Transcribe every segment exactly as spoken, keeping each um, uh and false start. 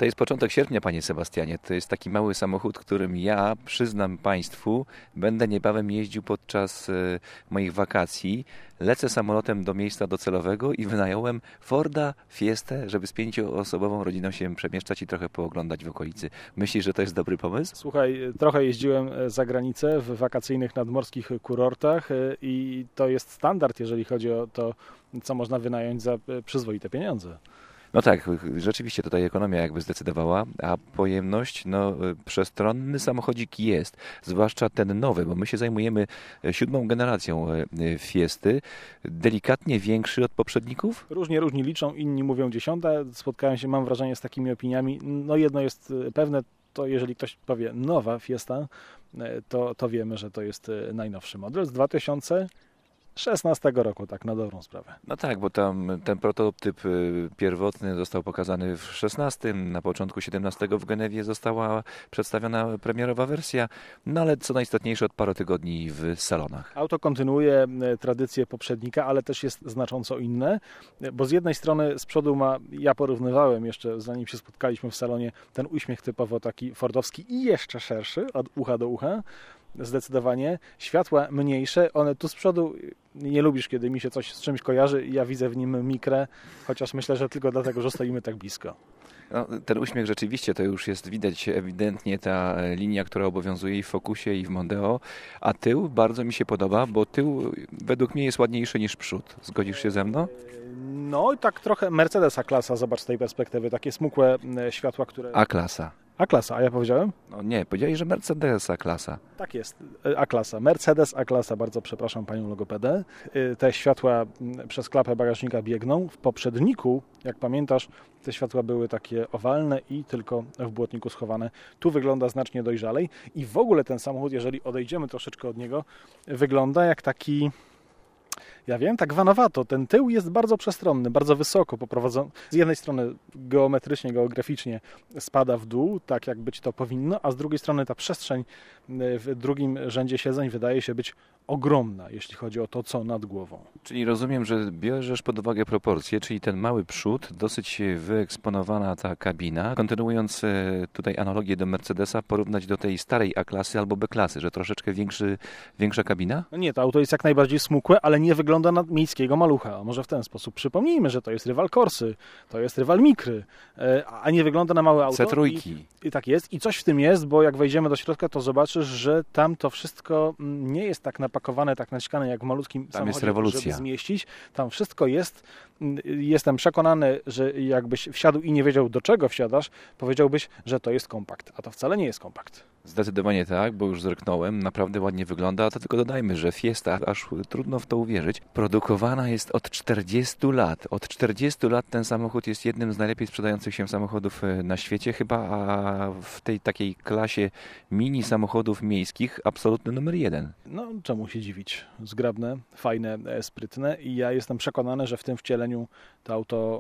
To jest początek sierpnia, panie Sebastianie. To jest taki mały samochód, którym ja, przyznam państwu, będę niebawem jeździł podczas e, moich wakacji. Lecę samolotem do miejsca docelowego i wynająłem Forda Fiestę, żeby z pięcioosobową rodziną się przemieszczać i trochę pooglądać w okolicy. Myślisz, że to jest dobry pomysł? Słuchaj, trochę jeździłem za granicę w wakacyjnych nadmorskich kurortach i to jest standard, jeżeli chodzi o to, co można wynająć za przyzwoite pieniądze. No tak, rzeczywiście tutaj ekonomia jakby zdecydowała, a pojemność, no przestronny samochodzik jest, zwłaszcza ten nowy, bo my się zajmujemy siódmą generacją Fiesty, delikatnie większy od poprzedników? Różnie różni liczą, inni mówią dziesiąta, spotkałem się, mam wrażenie, z takimi opiniami. No jedno jest pewne, to jeżeli ktoś powie nowa Fiesta, to, to wiemy, że to jest najnowszy model z dwa tysiące szesnastego roku, tak na dobrą sprawę. No tak, bo tam ten prototyp pierwotny został pokazany w szesnastym, na początku siedemnastego w Genewie została przedstawiona premierowa wersja, no ale co najistotniejsze od paru tygodni w salonach. Auto kontynuuje tradycję poprzednika, ale też jest znacząco inne, bo z jednej strony z przodu ma, ja porównywałem jeszcze zanim się spotkaliśmy w salonie, ten uśmiech typowo taki fordowski i jeszcze szerszy, od ucha do ucha. Zdecydowanie. Światła mniejsze, one tu z przodu, nie lubisz, kiedy mi się coś z czymś kojarzy, ja widzę w nim mikrę, chociaż myślę, że tylko dlatego, że stoimy tak blisko. No, ten uśmiech rzeczywiście to już jest widać ewidentnie ta linia, która obowiązuje i w Focusie i w Mondeo, a tył bardzo mi się podoba, bo tył według mnie jest ładniejszy niż przód. Zgodzisz się ze mną? No i tak trochę Mercedes A-klasa, zobacz z tej perspektywy, takie smukłe światła, które... A-klasa. A-klasa, a ja powiedziałem? No nie, powiedziałeś, że Mercedes A-klasa. Tak jest, A-klasa. Mercedes A-klasa, bardzo przepraszam panią logopedę. Te światła przez klapę bagażnika biegną. W poprzedniku, jak pamiętasz, te światła były takie owalne i tylko w błotniku schowane. Tu wygląda znacznie dojrzalej i w ogóle ten samochód, jeżeli odejdziemy troszeczkę od niego, wygląda jak taki... Ja wiem, tak vanowato. Ten tył jest bardzo przestronny, bardzo wysoko poprowadzony. Z jednej strony geometrycznie, geograficznie spada w dół, tak jak być to powinno, a z drugiej strony ta przestrzeń w drugim rzędzie siedzeń wydaje się być ogromna, jeśli chodzi o to, co nad głową. Czyli rozumiem, że bierzesz pod uwagę proporcje, czyli ten mały przód, dosyć wyeksponowana ta kabina. Kontynuując tutaj analogię do Mercedesa, porównać do tej starej A-klasy albo B-klasy, że troszeczkę większy, większa kabina? No nie, to auto jest jak najbardziej smukłe, ale nie wygląda na miejskiego malucha. A może w ten sposób przypomnijmy, że to jest rywal Corsy, to jest rywal Micry, a nie wygląda na małe auto. C trzy. I, I tak jest. I coś w tym jest, bo jak wejdziemy do środka, to zobaczysz, że tam to wszystko nie jest tak napakowane, tak naciskane jak w malutkim tam samochodzie, jest rewolucja, żeby zmieścić. Tam wszystko jest. Jestem przekonany, że jakbyś wsiadł i nie wiedział, do czego wsiadasz, powiedziałbyś, że to jest kompakt. A to wcale nie jest kompakt. Zdecydowanie tak, bo już zerknąłem, naprawdę ładnie wygląda, a to tylko dodajmy, że Fiesta, aż trudno w to uwierzyć, produkowana jest od czterdziestu lat. Od czterdziestu lat ten samochód jest jednym z najlepiej sprzedających się samochodów na świecie, chyba a w tej takiej klasie mini samochodów miejskich absolutny numer jeden. No, czemu się dziwić? Zgrabne, fajne, sprytne i ja jestem przekonany, że w tym wcieleniu to auto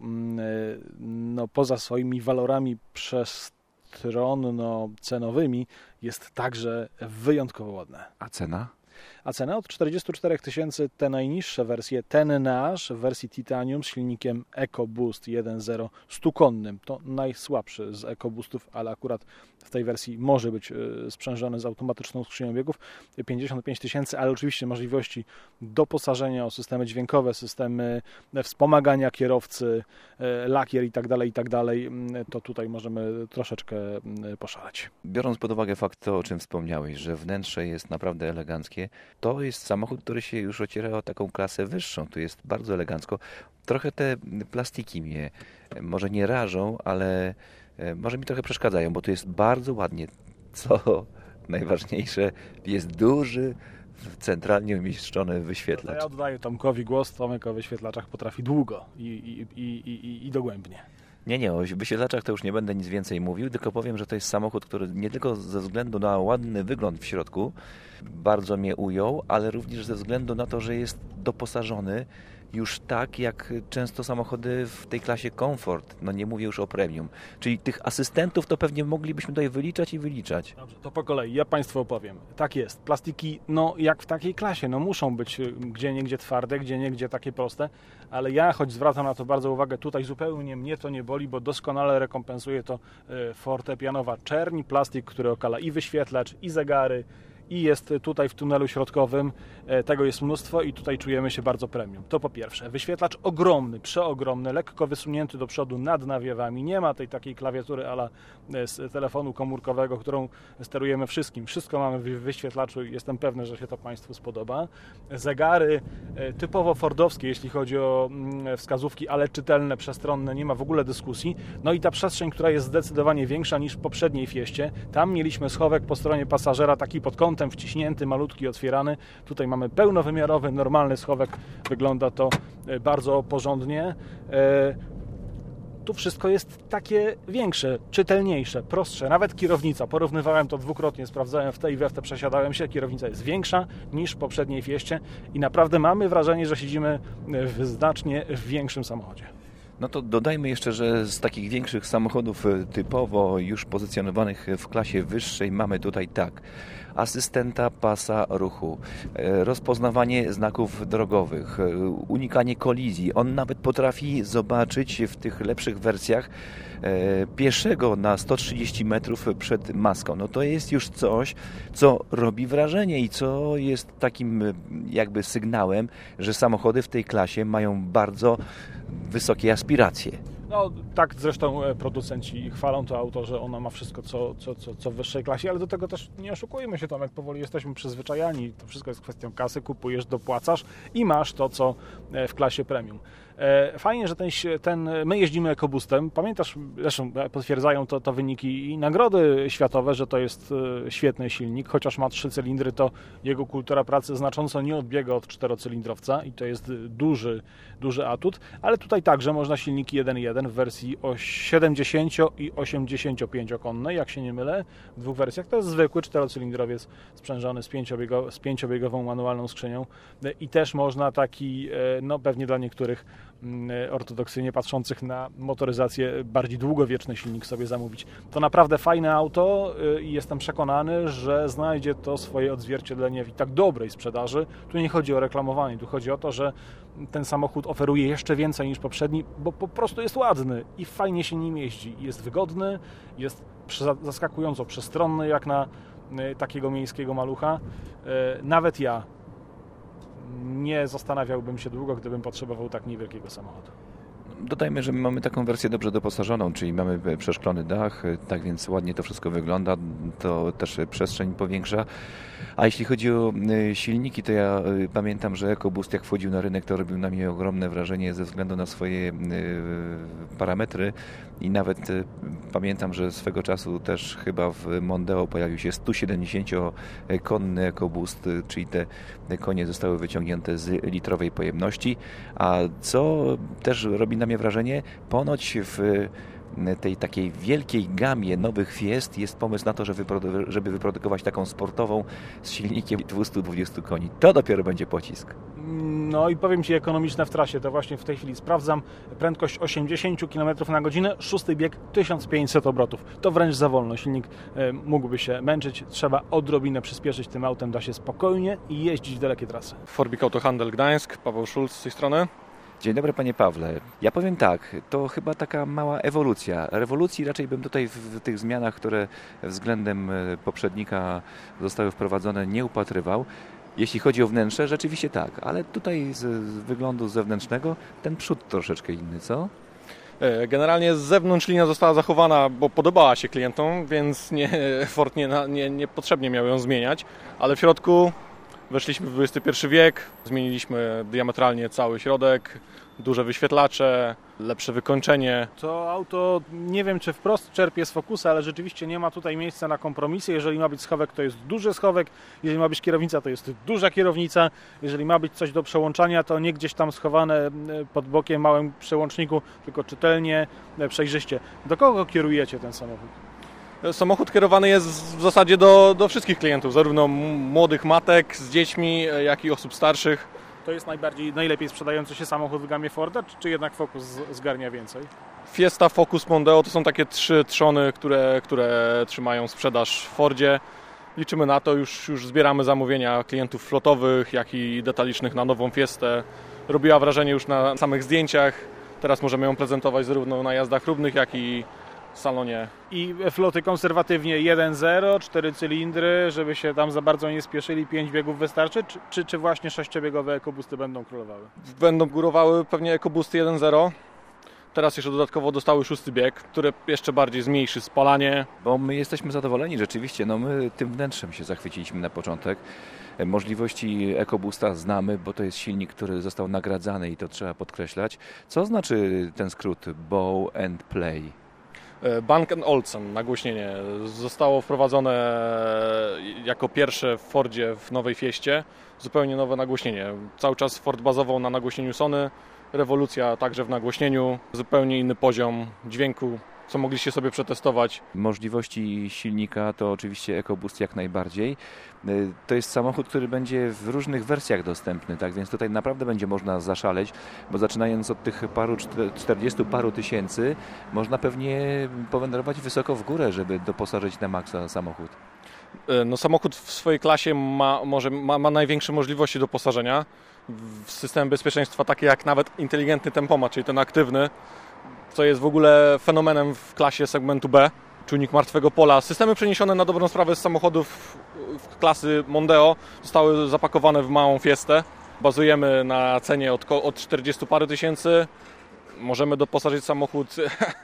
no, poza swoimi walorami przez stronno-cenowymi jest także wyjątkowo ładne. A cena? A cena od czterdziestu czterech tysięcy, te najniższe wersje, ten nasz w wersji Titanium z silnikiem EcoBoost jeden zero stukonnym. To najsłabszy z EcoBoostów, ale akurat w tej wersji może być sprzężony z automatyczną skrzynią biegów. pięćdziesiąt pięć tysięcy, ale oczywiście możliwości doposażenia o systemy dźwiękowe, systemy wspomagania kierowcy, lakier i tak dalej, i tak dalej. To tutaj możemy troszeczkę poszaleć. Biorąc pod uwagę fakt to, o czym wspomniałeś, że wnętrze jest naprawdę eleganckie, to jest samochód, który się już ociera o taką klasę wyższą. Tu jest bardzo elegancko. Trochę te plastiki mnie może nie rażą, ale może mi trochę przeszkadzają, bo tu jest bardzo ładnie. Co najważniejsze, jest duży, centralnie umieszczony wyświetlacz. Ja oddaję Tomkowi głos. Tomek o wyświetlaczach potrafi długo i, i, i, i, i dogłębnie. Nie, nie, o wyświetlaczach to już nie będę nic więcej mówił, tylko powiem, że to jest samochód, który nie tylko ze względu na ładny wygląd w środku bardzo mnie ujął, ale również ze względu na to, że jest doposażony już tak, jak często samochody w tej klasie komfort, no nie mówię już o premium. Czyli tych asystentów to pewnie moglibyśmy tutaj wyliczać i wyliczać. Dobrze, to po kolei, ja Państwu opowiem. Tak jest, plastiki, no jak w takiej klasie, no muszą być gdzie niegdzie twarde, gdzie niegdzie takie proste, ale ja, choć zwracam na to bardzo uwagę, tutaj zupełnie mnie to nie boli, bo doskonale rekompensuje to fortepianowa czerń, plastik, który okala i wyświetlacz, i zegary, i jest tutaj w tunelu środkowym, tego jest mnóstwo i tutaj czujemy się bardzo premium. To po pierwsze. Wyświetlacz ogromny, przeogromny, lekko wysunięty do przodu nad nawiewami. Nie ma tej takiej klawiatury ala z telefonu komórkowego, którą sterujemy wszystkim. Wszystko mamy w wyświetlaczu i jestem pewny, że się to Państwu spodoba. Zegary typowo fordowskie, jeśli chodzi o wskazówki, ale czytelne, przestronne, nie ma w ogóle dyskusji. No i ta przestrzeń, która jest zdecydowanie większa niż w poprzedniej Fieście. Tam mieliśmy schowek po stronie pasażera, taki pod kątem wciśnięty, malutki, otwierany. Tutaj mamy pełnowymiarowy, normalny schowek. Wygląda to bardzo porządnie. Tu wszystko jest takie większe, czytelniejsze, prostsze. Nawet kierownica, porównywałem to dwukrotnie, sprawdzałem w tej i we w te, przesiadałem się. Kierownica jest większa niż w poprzedniej Fieście i naprawdę mamy wrażenie, że siedzimy w znacznie większym samochodzie. No to dodajmy jeszcze, że z takich większych samochodów typowo już pozycjonowanych w klasie wyższej mamy tutaj tak: asystenta pasa ruchu, rozpoznawanie znaków drogowych, unikanie kolizji. On nawet potrafi zobaczyć w tych lepszych wersjach pieszego na sto trzydzieści metrów przed maską. No to jest już coś, co robi wrażenie i co jest takim jakby sygnałem, że samochody w tej klasie mają bardzo wysokie aspiracje. No tak zresztą producenci chwalą to auto, że ono ma wszystko co, co, co, co w wyższej klasie, ale do tego też nie oszukujmy się, Tomek, powoli jesteśmy przyzwyczajani. To wszystko jest kwestią kasy, kupujesz, dopłacasz i masz to, co w klasie premium. Fajnie, że ten, ten my jeździmy EcoBoostem. Pamiętasz, zresztą potwierdzają to, to wyniki i nagrody światowe, że to jest świetny silnik. Chociaż ma trzy cylindry, to jego kultura pracy znacząco nie odbiega od czterocylindrowca i to jest duży, duży atut. Ale tutaj także można silniki jeden jeden w wersji o siedemdziesięcio- i osiemdziesięciopięciokonnej, jak się nie mylę, w dwóch wersjach. To jest zwykły czterocylindrowiec sprzężony z, pięciobiego, z pięciobiegową manualną skrzynią i też można taki, no pewnie dla niektórych ortodoksyjnie patrzących na motoryzację bardziej długowieczny silnik sobie zamówić. To naprawdę fajne auto i jestem przekonany, że znajdzie to swoje odzwierciedlenie w tak dobrej sprzedaży. Tu nie chodzi o reklamowanie, tu chodzi o to, że ten samochód oferuje jeszcze więcej niż poprzedni, bo po prostu jest ładny i fajnie się nim jeździ. Jest wygodny, jest zaskakująco przestronny jak na takiego miejskiego malucha. Nawet ja nie zastanawiałbym się długo, gdybym potrzebował tak niewielkiego samochodu. Dodajmy, że my mamy taką wersję dobrze doposażoną, czyli mamy przeszklony dach, tak więc ładnie to wszystko wygląda, to też przestrzeń powiększa. A jeśli chodzi o silniki, to ja pamiętam, że EcoBoost jak wchodził na rynek, to robił na mnie ogromne wrażenie ze względu na swoje parametry i nawet pamiętam, że swego czasu też chyba w Mondeo pojawił się sto siedemdziesięciokonny EcoBoost, czyli te konie zostały wyciągnięte z litrowej pojemności, a co też robi na mnie wrażenie, ponoć w tej takiej wielkiej gamie nowych Fiest jest pomysł na to, żeby wyprodukować taką sportową z silnikiem dwieście dwadzieścia koni. To dopiero będzie pocisk. No i powiem Ci, ekonomiczne w trasie, to właśnie w tej chwili sprawdzam. Prędkość osiemdziesiąt kilometrów na godzinę, szósty bieg tysiąc pięćset obrotów. To wręcz za wolno. Silnik mógłby się męczyć. Trzeba odrobinę przyspieszyć tym autem, da się spokojnie i jeździć w dalekie trasy. Forbik Autohandel Gdańsk, Paweł Szulc z tej strony. Dzień dobry panie Pawle. Ja powiem tak, to chyba taka mała ewolucja. Rewolucji raczej bym tutaj w tych zmianach, które względem poprzednika zostały wprowadzone, nie upatrywał. Jeśli chodzi o wnętrze, rzeczywiście tak, ale tutaj z wyglądu zewnętrznego ten przód troszeczkę inny, co? Generalnie z zewnątrz linia została zachowana, bo podobała się klientom, więc nie, Ford nie, nie, niepotrzebnie miał ją zmieniać, ale w środku weszliśmy w dwudziesty pierwszy wiek, zmieniliśmy diametralnie cały środek, duże wyświetlacze, lepsze wykończenie. To auto, nie wiem czy wprost czerpie z Focusa, ale rzeczywiście nie ma tutaj miejsca na kompromisy. Jeżeli ma być schowek, to jest duży schowek, jeżeli ma być kierownica, to jest duża kierownica, jeżeli ma być coś do przełączania, to nie gdzieś tam schowane pod bokiem małym przełączniku, tylko czytelnie, przejrzyście. Do kogo kierujecie ten samochód? Samochód kierowany jest w zasadzie do, do wszystkich klientów, zarówno młodych matek z dziećmi, jak i osób starszych. To jest najbardziej, najlepiej sprzedający się samochód w gamie Forda, czy, czy jednak Focus zgarnia więcej? Fiesta, Focus, Mondeo to są takie trzy trzony, które, które trzymają sprzedaż w Fordzie. Liczymy na to, już, już zbieramy zamówienia klientów flotowych, jak i detalicznych na nową Fiestę. Robiła wrażenie już na samych zdjęciach. Teraz możemy ją prezentować zarówno na jazdach równych, jak i w salonie. I floty konserwatywnie jeden zero, cztery cylindry, żeby się tam za bardzo nie spieszyli, pięć biegów wystarczy, czy, czy, czy właśnie sześciobiegowe EcoBoosty będą królowały? Będą górowały pewnie EcoBoosty jeden zero. Teraz jeszcze dodatkowo dostały szósty bieg, który jeszcze bardziej zmniejszy spalanie. Bo my jesteśmy zadowoleni rzeczywiście, no my tym wnętrzem się zachwyciliśmy na początek. Możliwości EcoBoosta znamy, bo to jest silnik, który został nagradzany i to trzeba podkreślać. Co znaczy ten skrót Bow and Play? Bang and Olufsen, nagłośnienie, zostało wprowadzone jako pierwsze w Fordzie w nowej Fieście. Zupełnie nowe nagłośnienie. Cały czas Ford bazował na nagłośnieniu Sony. Rewolucja także w nagłośnieniu, zupełnie inny poziom dźwięku, co mogliście sobie przetestować. Możliwości silnika to oczywiście EcoBoost jak najbardziej. To jest samochód, który będzie w różnych wersjach dostępny, tak więc tutaj naprawdę będzie można zaszaleć, bo zaczynając od tych paru, czterdziestu paru tysięcy, można pewnie powędrować wysoko w górę, żeby doposażyć na maksa samochód. No, samochód w swojej klasie ma, może, ma, ma największe możliwości doposażenia. W system bezpieczeństwa takie jak nawet inteligentny tempomat, czyli ten aktywny, co jest w ogóle fenomenem w klasie segmentu B, czujnik martwego pola. Systemy przeniesione na dobrą sprawę z samochodów w klasy Mondeo zostały zapakowane w małą Fiestę. Bazujemy na cenie od, od czterdziestu paru tysięcy. Możemy doposażyć samochód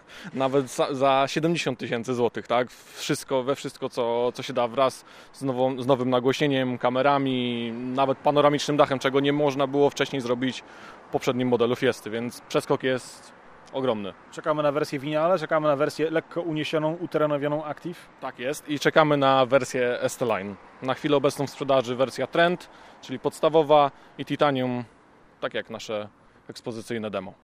nawet za, za siedemdziesiąt tysięcy złotych, tak? Wszystko, we wszystko, co, co się da wraz z, nową, z nowym nagłośnieniem, kamerami, nawet panoramicznym dachem, czego nie można było wcześniej zrobić w poprzednim modelu Fiesty, więc przeskok jest ogromny. Czekamy na wersję Vignale, czekamy na wersję lekko uniesioną, uterenowioną Active. Tak jest i czekamy na wersję S-Line. Na chwilę obecną w sprzedaży wersja Trend, czyli podstawowa, i Titanium, tak jak nasze ekspozycyjne demo.